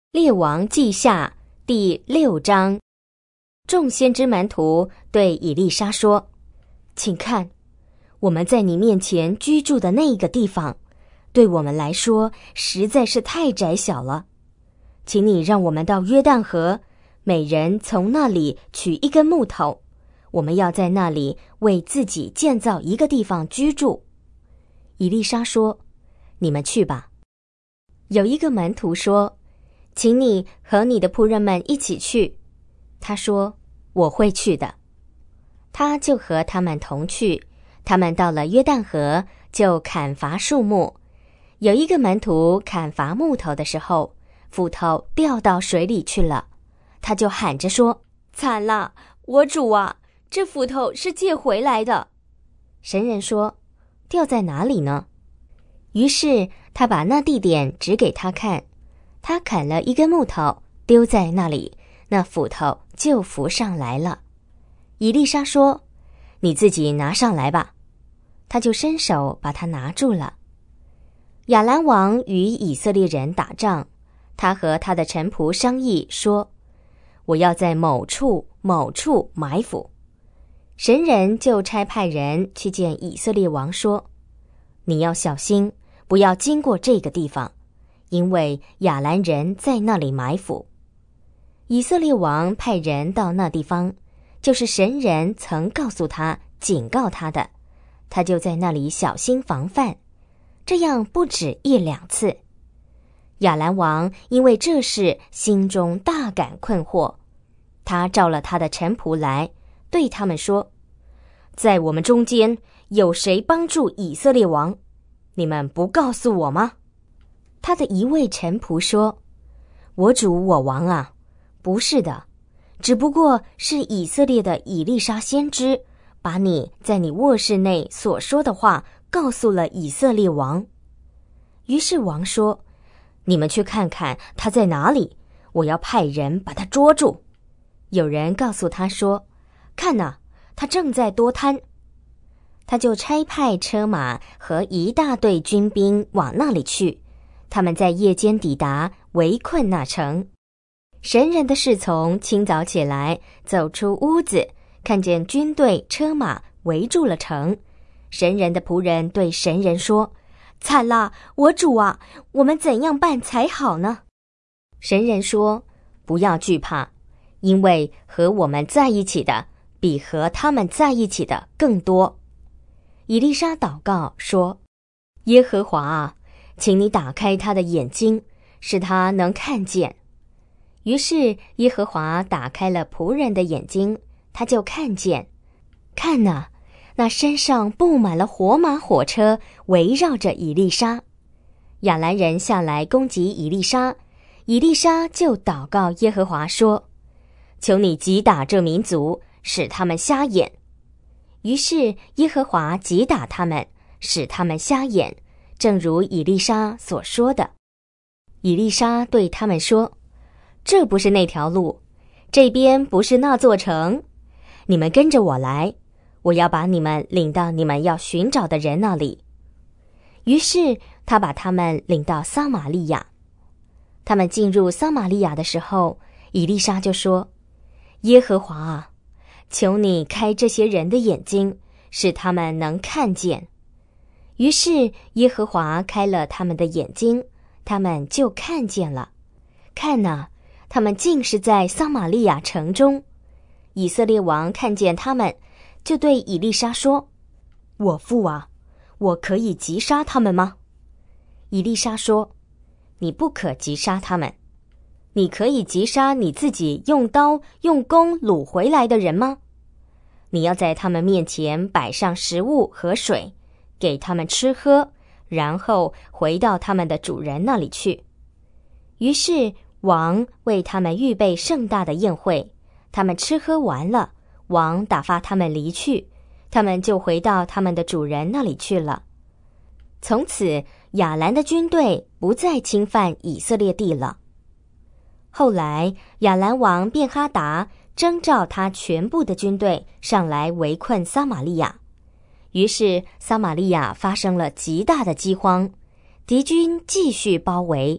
列王记下第6章。众先知门徒对以利沙说：请看，我们在你面前居住的那个地方，对我们来说实在是太窄小了。请你让我们到约旦河，每人从那里取一根木头，我们要在那里为自己建造一个地方居住。以利沙说：你们去吧。有一个门徒说：请你和你的仆人们一起去。他说：我会去的。他就和他们同去。他们到了约旦河，就砍伐树木。有一个门徒砍伐木头的时候，斧头掉到水里去了。他就喊着说：惨了，我主啊，这斧头是借回来的。神人说：掉在哪里呢？于是他把那地点指给他看。他砍了一根木头，丢在那里，那斧头就浮上来了。以利沙说：你自己拿上来吧。他就伸手把它拿住了。亚兰王与以色列人打仗，他和他的臣仆商议说：我要在某处某处埋伏。神人就差派人去见以色列王说：你要小心，不要经过这个地方，因为亚兰人在那里埋伏。以色列王派人到那地方，就是神人曾告诉他、警告他的，他就在那里小心防范，这样不止1、2次。亚兰王因为这事心中大感困惑，他召了他的臣仆来，对他们说：在我们中间有谁帮助以色列王？你们不告诉我吗？他的一位臣仆说：我主我王啊，不是的，只不过是以色列的以利沙先知把你在你卧室内所说的话告诉了以色列王。于是王说：你们去看看他在哪里，我要派人把他捉住。有人告诉他说：看哪，他正在多滩。他就差派车马和一大队军兵往那里去，他们在夜间抵达，围困那城。神人的侍从清早起来，走出屋子，看见军队车马围住了城。神人的仆人对神人说：惨了，我主啊，我们怎样办才好呢？神人说：不要惧怕，因为和我们在一起的比和他们在一起的更多。以利沙祷告说：耶和华啊，请你打开他的眼睛，使他能看见。于是耶和华打开了仆人的眼睛，他就看见。看哪，那身上布满了火马火车，围绕着以利沙。亚兰人下来攻击以利沙，以利沙就祷告耶和华说：求你击打这民族，使他们瞎眼。于是耶和华击打他们，使他们瞎眼，正如以利沙所说的。以利沙对他们说：这不是那条路，这边不是那座城，你们跟着我来，我要把你们领到你们要寻找的人那里。于是他把他们领到撒玛利亚。他们进入撒玛利亚的时候，以利沙就说：耶和华啊，求你开这些人的眼睛，使他们能看见。于是耶和华开了他们的眼睛，他们就看见了。看哪，他们竟是在撒玛利亚城中。以色列王看见他们，就对以利沙说：我父啊，我可以击杀他们吗？以利沙说：你不可击杀他们。你可以击杀你自己用刀用弓掳回来的人吗？你要在他们面前摆上食物和水，给他们吃喝，然后回到他们的主人那里去。于是王为他们预备盛大的宴会，他们吃喝完了，王打发他们离去，他们就回到他们的主人那里去了。从此亚兰的军队不再侵犯以色列地了。后来亚兰王便哈达征召他全部的军队上来围困撒玛利亚，于是撒玛利亚发生了极大的饥荒，敌军继续包围，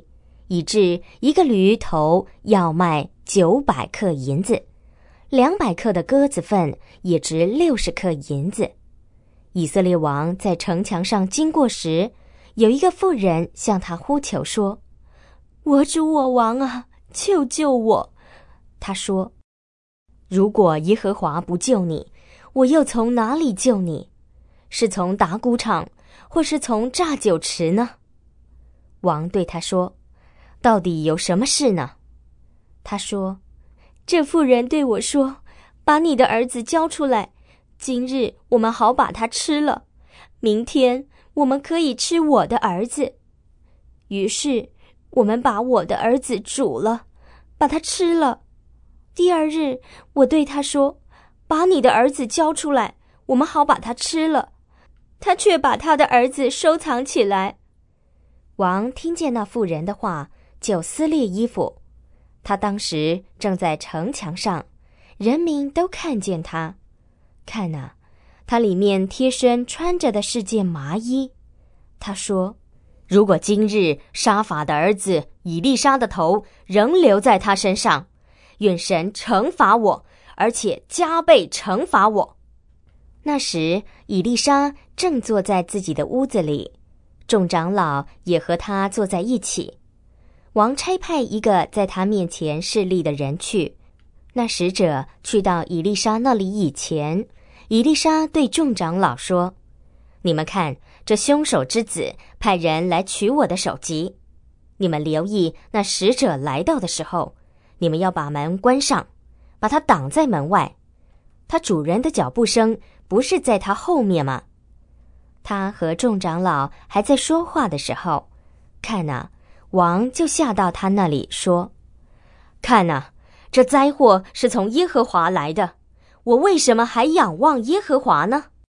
以致一个驴头要卖900克银子，200克的鸽子粪也值60克银子。以色列王在城墙上经过时，有一个妇人向他呼求说：我主我王啊，救救我！他说：如果耶和华不救你，我又从哪里救你？是从打谷场，或是从榨酒池呢？王对他说：到底有什么事呢？他说：这妇人对我说，把你的儿子交出来，今日我们好把他吃了，明天我们可以吃我的儿子。于是我们把我的儿子煮了，把他吃了。第二日我对他说，把你的儿子交出来，我们好把他吃了。他却把他的儿子收藏起来。王听见那妇人的话，就撕裂衣服。他当时正在城墙上，人民都看见他。看哪，他里面贴身穿着的是件麻衣。他说：如果今日沙法的儿子以利沙的头仍留在他身上，愿神惩罚我，而且加倍惩罚我。那时以利沙正坐在自己的屋子里，众长老也和他坐在一起。王差派一个在他面前侍立的人去，那使者去到以利沙那里以前，以利沙对众长老说：你们看，这凶手之子派人来取我的首级。你们留意那使者来到的时候，你们要把门关上，把他挡在门外。他主人的脚步声不是在他后面吗？他和众长老还在说话的时候，看哪，王就下到他那里说：看哪，这灾祸是从耶和华来的，我为什么还仰望耶和华呢？